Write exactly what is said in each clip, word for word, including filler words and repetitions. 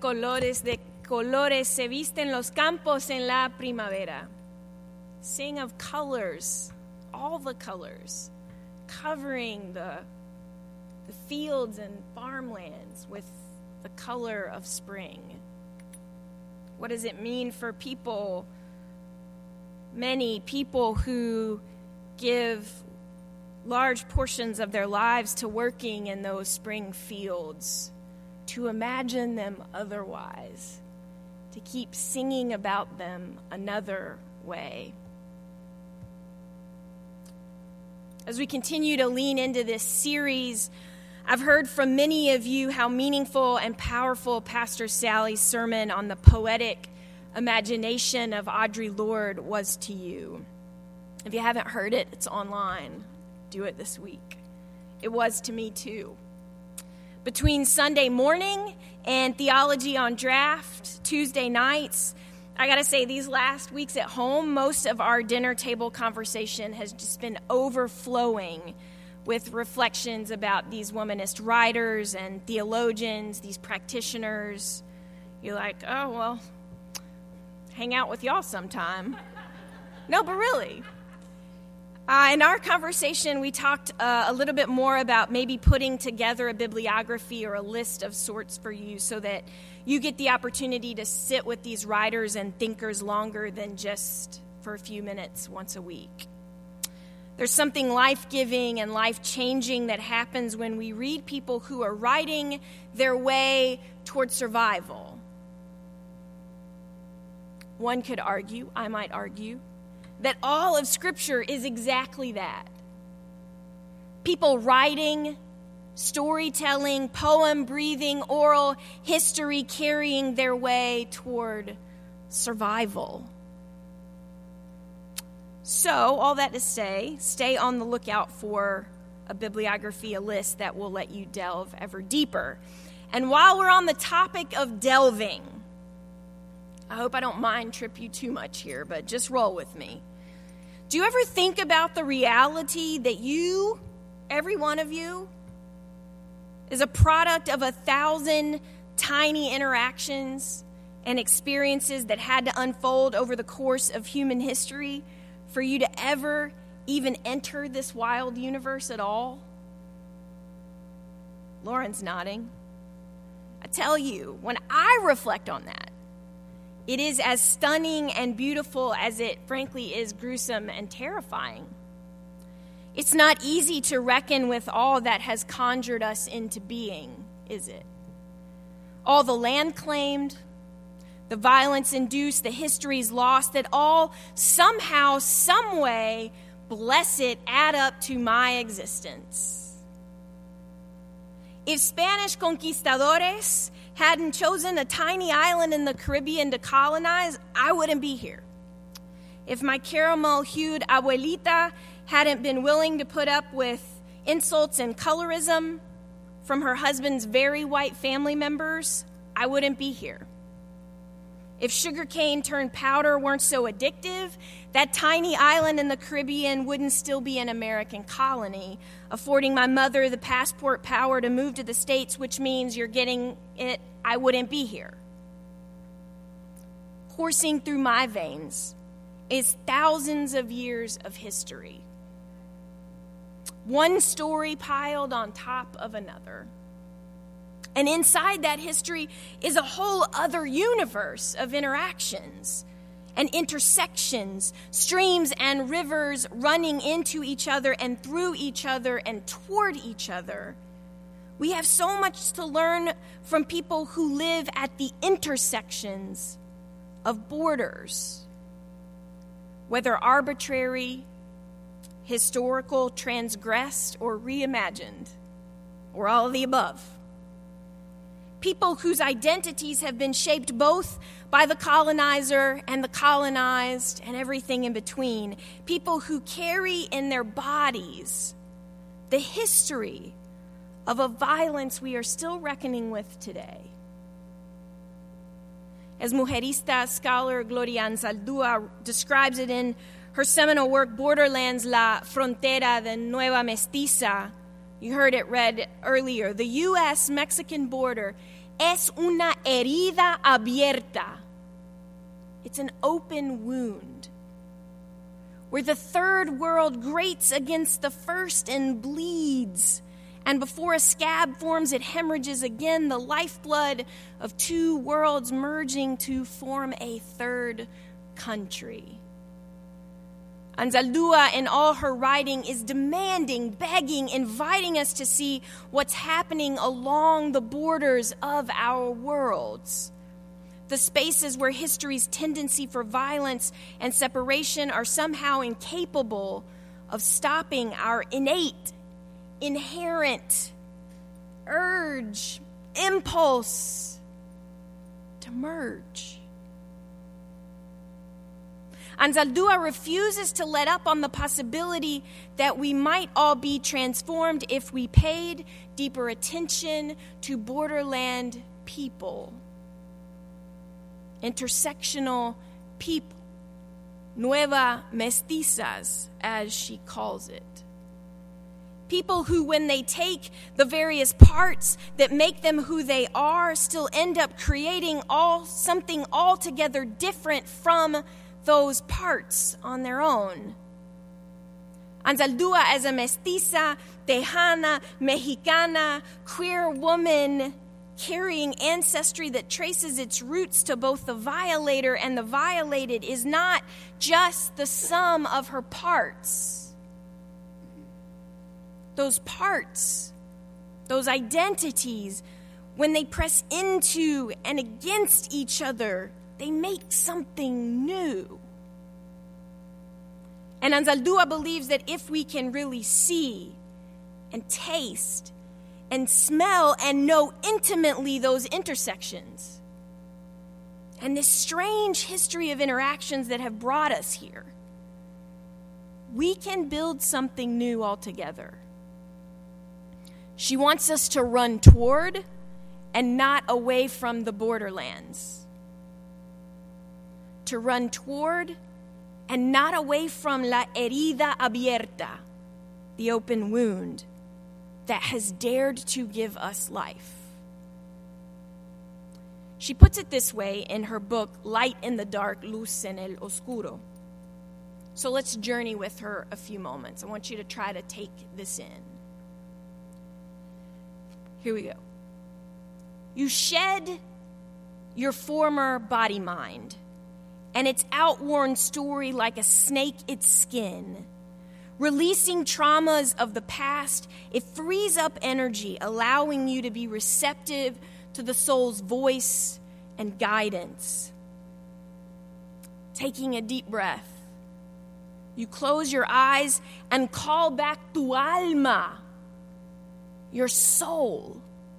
colores de colores se visten los campos en la primavera. Sing of colors, all the colors, covering the, the fields and farmlands with the color of spring. What does it mean for people, many people who give large portions of their lives to working in those spring fields, to imagine them otherwise, to keep singing about them another way? As we continue to lean into this series, I've heard from many of you how meaningful and powerful Pastor Sally's sermon on the poetic imagination of Audre Lorde was to you. If you haven't heard it, it's online. Do it this week. It was to me too. Between Sunday morning and Theology on Draft, Tuesday nights, I gotta say, these last weeks at home, most of our dinner table conversation has just been overflowing with reflections about these womanist writers and theologians, these practitioners. You're like, oh, well, hang out with y'all sometime. No, but really. Uh, in our conversation, we talked uh, a little bit more about maybe putting together a bibliography or a list of sorts for you so that you get the opportunity to sit with these writers and thinkers longer than just for a few minutes once a week. There's something life-giving and life-changing that happens when we read people who are writing their way toward survival. One could argue, I might argue, that all of Scripture is exactly that. People writing, storytelling, poem-breathing, oral history carrying their way toward survival. So, all that to say, stay on the lookout for a bibliography, a list that will let you delve ever deeper. And while we're on the topic of delving, I hope I don't mind trip you too much here, but just roll with me. Do you ever think about the reality that you, every one of you, is a product of a thousand tiny interactions and experiences that had to unfold over the course of human history for you to ever even enter this wild universe at all? Lauren's nodding. I tell you, when I reflect on that, it is as stunning and beautiful as it, frankly, is gruesome and terrifying. It's not easy to reckon with all that has conjured us into being, is it? All the land claimed, the violence induced, the histories lost, that all somehow, some way, bless it, add up to my existence. If Spanish conquistadores hadn't chosen a tiny island in the Caribbean to colonize, I wouldn't be here. If my caramel-hued abuelita hadn't been willing to put up with insults and colorism from her husband's very white family members, I wouldn't be here. If sugarcane turned powder weren't so addictive, that tiny island in the Caribbean wouldn't still be an American colony, affording my mother the passport power to move to the States, which means you're getting it, I wouldn't be here. Coursing through my veins is thousands of years of history. One story piled on top of another. And inside that history is a whole other universe of interactions and intersections, streams and rivers running into each other and through each other and toward each other. We have so much to learn from people who live at the intersections of borders, whether arbitrary, historical, transgressed, or reimagined, or all of the above. People whose identities have been shaped both by the colonizer and the colonized and everything in between. People who carry in their bodies the history of a violence we are still reckoning with today. As Mujerista scholar Gloria Anzaldúa describes it in her seminal work, Borderlands, La Frontera de Nueva Mestiza, you heard it read earlier, the U S Mexican border es una herida abierta. It's an open wound where the third world grates against the first and bleeds. And before a scab forms, it hemorrhages again, the lifeblood of two worlds merging to form a third country. Anzaldúa, in all her writing, is demanding, begging, inviting us to see what's happening along the borders of our worlds. The spaces where history's tendency for violence and separation are somehow incapable of stopping our innate, inherent urge, impulse to merge. Anzaldúa refuses to let up on the possibility that we might all be transformed if we paid deeper attention to borderland people, intersectional people, nueva mestizas, as she calls it. People who, when they take the various parts that make them who they are, still end up creating all something altogether different from those parts on their own. Anzaldúa, as a mestiza, tejana, mexicana, queer woman carrying ancestry that traces its roots to both the violator and the violated, is not just the sum of her parts. Those parts, those identities, when they press into and against each other, they make something new. And Anzaldúa believes that if we can really see and taste and smell and know intimately those intersections and this strange history of interactions that have brought us here, we can build something new altogether. She wants us to run toward and not away from the borderlands. To run toward and not away from la herida abierta, the open wound that has dared to give us life. She puts it this way in her book, Light in the Dark, Luz en el Oscuro. So let's journey with her a few moments. I want you to try to take this in. Here we go. You shed your former body mind and its outworn story like a snake its skin. Releasing traumas of the past, it frees up energy, allowing you to be receptive to the soul's voice and guidance. Taking a deep breath, you close your eyes and call back tu alma, your soul,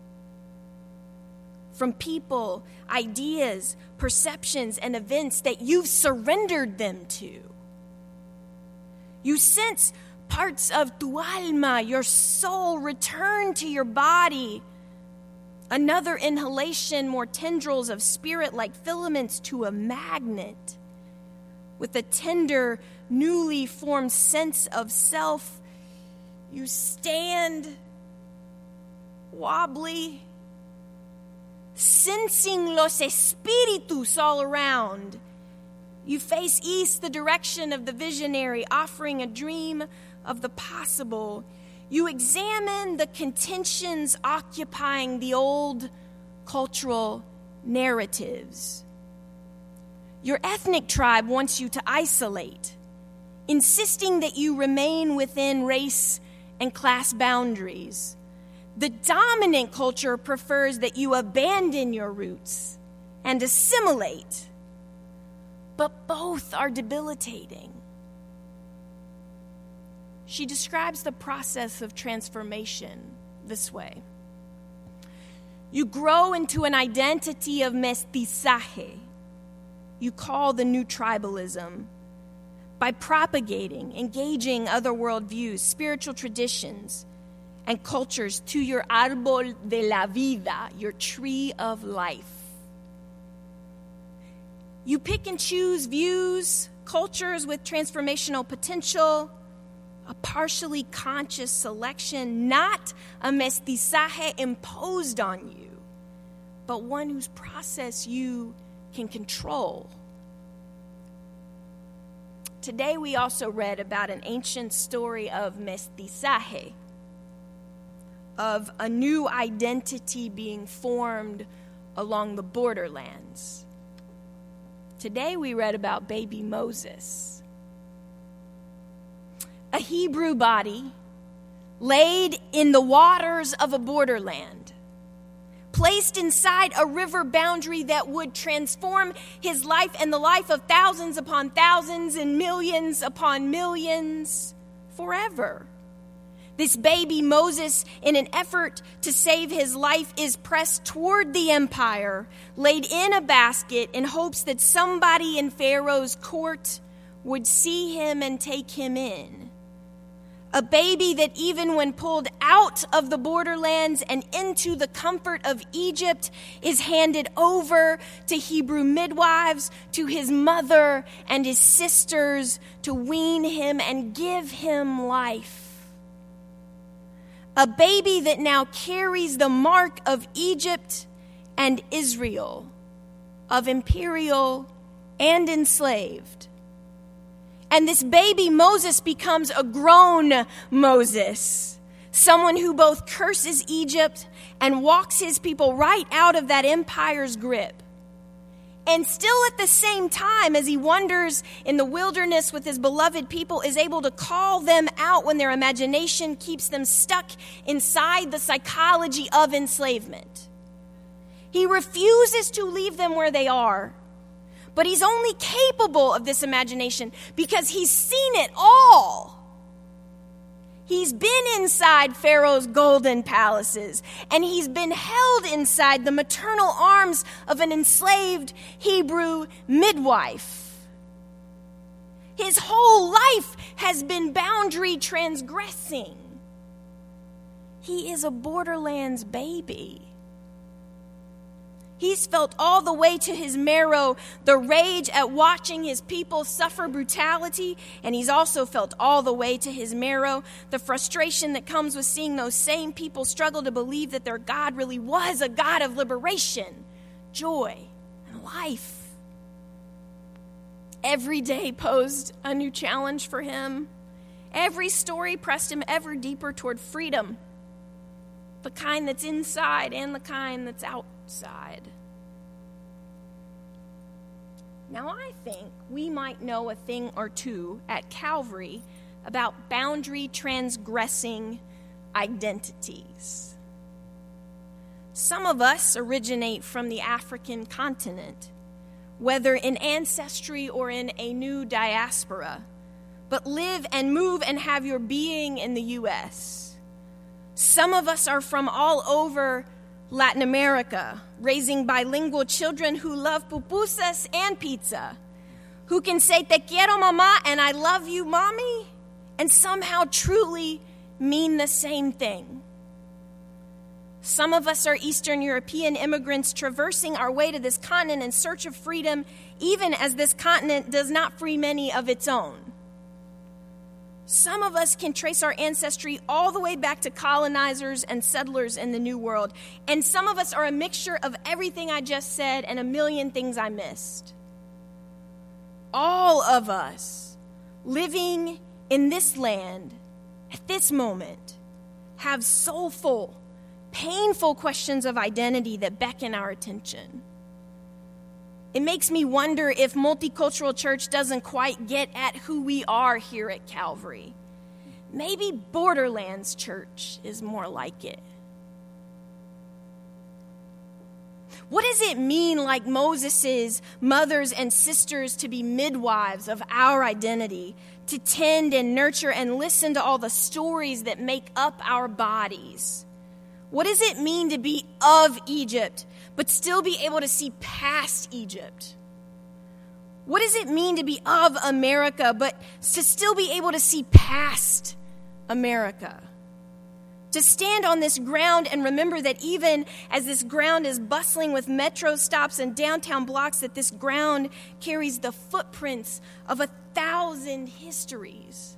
from people, ideas, perceptions, and events that you've surrendered them to. You sense parts of tu alma, your soul, return to your body. Another inhalation, more tendrils of spirit like filaments to a magnet. With a tender, newly formed sense of self, you stand wobbly, sensing los espíritus all around. You face east, the direction of the visionary, offering a dream of the possible. You examine the contentions occupying the old cultural narratives. Your ethnic tribe wants you to isolate, insisting that you remain within race and class boundaries. The dominant culture prefers that you abandon your roots and assimilate, but both are debilitating. She describes the process of transformation this way. You grow into an identity of mestizaje. You call the new tribalism by propagating, engaging other worldviews, spiritual traditions, and cultures to your árbol de la vida, your tree of life. You pick and choose views, cultures with transformational potential, a partially conscious selection, not a mestizaje imposed on you, but one whose process you can control. Today we also read about an ancient story of mestizaje, of a new identity being formed along the borderlands. Today we read about baby Moses, a Hebrew body laid in the waters of a borderland, placed inside a river boundary that would transform his life and the life of thousands upon thousands and millions upon millions forever. This baby Moses, in an effort to save his life, is pressed toward the empire, laid in a basket in hopes that somebody in Pharaoh's court would see him and take him in. A baby that even when pulled out of the borderlands and into the comfort of Egypt is handed over to Hebrew midwives, to his mother and his sisters to wean him and give him life. A baby that now carries the mark of Egypt and Israel, of imperial and enslaved. And this baby Moses becomes a grown Moses, someone who both curses Egypt and walks his people right out of that empire's grip. And still at the same time, as he wanders in the wilderness with his beloved people, is able to call them out when their imagination keeps them stuck inside the psychology of enslavement. He refuses to leave them where they are. But he's only capable of this imagination because he's seen it all. He's been inside Pharaoh's golden palaces, and he's been held inside the maternal arms of an enslaved Hebrew midwife. His whole life has been boundary transgressing. He is a borderlands baby. He's felt all the way to his marrow the rage at watching his people suffer brutality, and he's also felt all the way to his marrow the frustration that comes with seeing those same people struggle to believe that their God really was a God of liberation, joy, and life. Every day posed a new challenge for him. Every story pressed him ever deeper toward freedom, the kind that's inside and the kind that's outside. Now, I think we might know a thing or two at Calvary about boundary transgressing identities. Some of us originate from the African continent, whether in ancestry or in a new diaspora, but live and move and have your being in the U S. Some of us are from all over Latin America, raising bilingual children who love pupusas and pizza, who can say, "Te quiero, mamá," and "I love you, mommy," and somehow truly mean the same thing. Some of us are Eastern European immigrants traversing our way to this continent in search of freedom, even as this continent does not free many of its own. Some of us can trace our ancestry all the way back to colonizers and settlers in the New World. And some of us are a mixture of everything I just said and a million things I missed. All of us living in this land at this moment have soulful, painful questions of identity that beckon our attention. It makes me wonder if multicultural church doesn't quite get at who we are here at Calvary. Maybe Borderlands Church is more like it. What does it mean, like Moses' mothers and sisters, to be midwives of our identity, to tend and nurture and listen to all the stories that make up our bodies? What does it mean to be of Egypt, but still be able to see past Egypt? What does it mean to be of America, but to still be able to see past America? To stand on this ground and remember that even as this ground is bustling with metro stops and downtown blocks, that this ground carries the footprints of a thousand histories.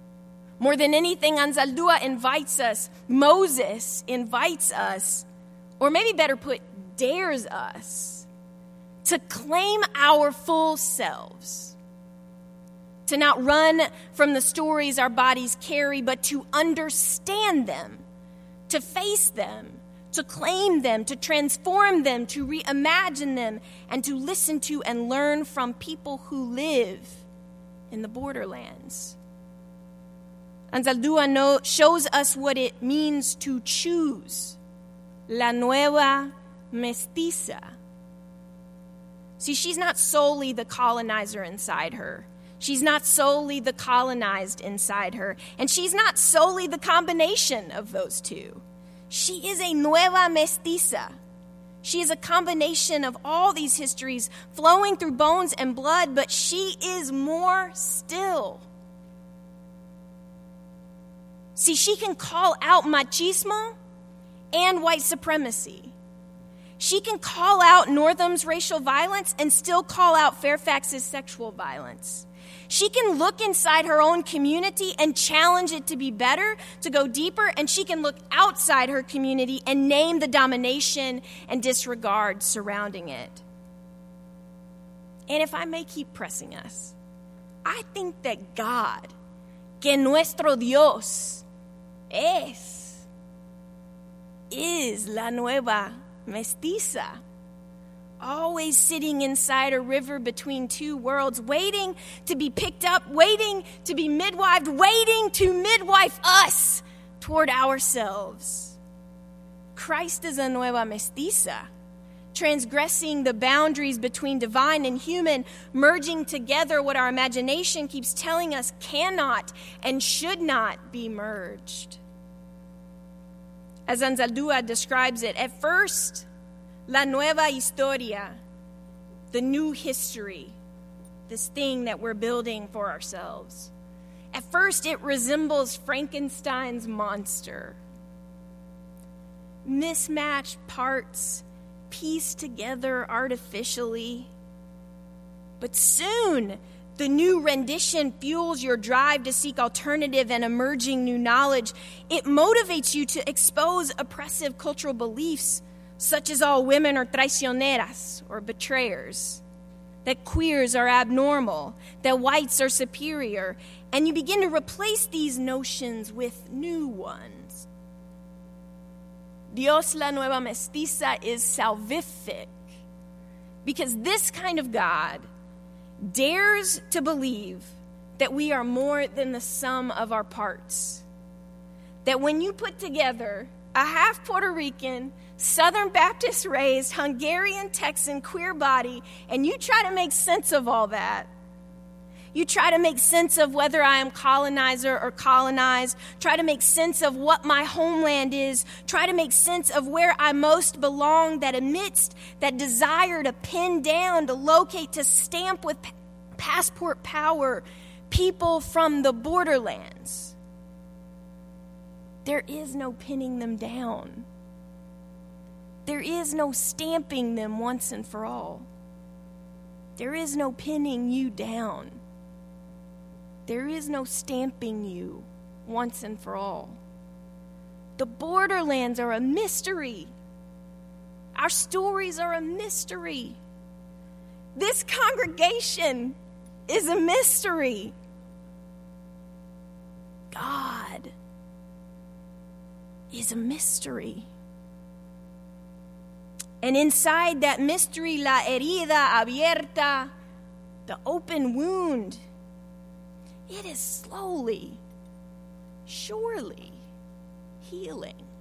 More than anything, Anzaldúa invites us, Moses invites us or maybe better put, dares us to claim our full selves, to not run from the stories our bodies carry, but to understand them, to face them, to claim them, to transform them, to reimagine them, and to listen to and learn from people who live in the borderlands. Anzaldúa no, shows us what it means to choose. La nueva mestiza. See, she's not solely the colonizer inside her. She's not solely the colonized inside her. And she's not solely the combination of those two. She is a nueva mestiza. She is a combination of all these histories flowing through bones and blood, but she is more still. See, she can call out machismo and white supremacy. She can call out Northam's racial violence and still call out Fairfax's sexual violence. She can look inside her own community and challenge it to be better, to go deeper, and she can look outside her community and name the domination and disregard surrounding it. And if I may keep pressing us, I think that God, que nuestro Dios es, is la nueva mestiza, always sitting inside a river between two worlds, waiting to be picked up, waiting to be midwifed, waiting to midwife us toward ourselves. Christ is a nueva mestiza, transgressing the boundaries between divine and human, merging together what our imagination keeps telling us cannot and should not be merged. As Anzaldúa describes it, at first, la nueva historia, the new history, this thing that we're building for ourselves. At first, it resembles Frankenstein's monster. Mismatched parts pieced together artificially. But soon, the new rendition fuels your drive to seek alternative and emerging new knowledge. It motivates you to expose oppressive cultural beliefs, such as all women are traicioneras, or betrayers, that queers are abnormal, that whites are superior, and you begin to replace these notions with new ones. Dios la nueva mestiza is salvific, because this kind of God dares to believe that we are more than the sum of our parts. That when you put together a half Puerto Rican, Southern Baptist raised, Hungarian Texan queer body, and you try to make sense of all that. You try to make sense of whether I am colonizer or colonized. Try to make sense of what my homeland is. Try to make sense of where I most belong, that amidst that desire to pin down, to locate, to stamp with pa- passport power people from the borderlands. There is no pinning them down. There is no stamping them once and for all. There is no pinning you down. There is no stamping you once and for all. The borderlands are a mystery. Our stories are a mystery. This congregation is a mystery. God is a mystery. And inside that mystery, la herida abierta, the open wound, it is slowly, surely healing.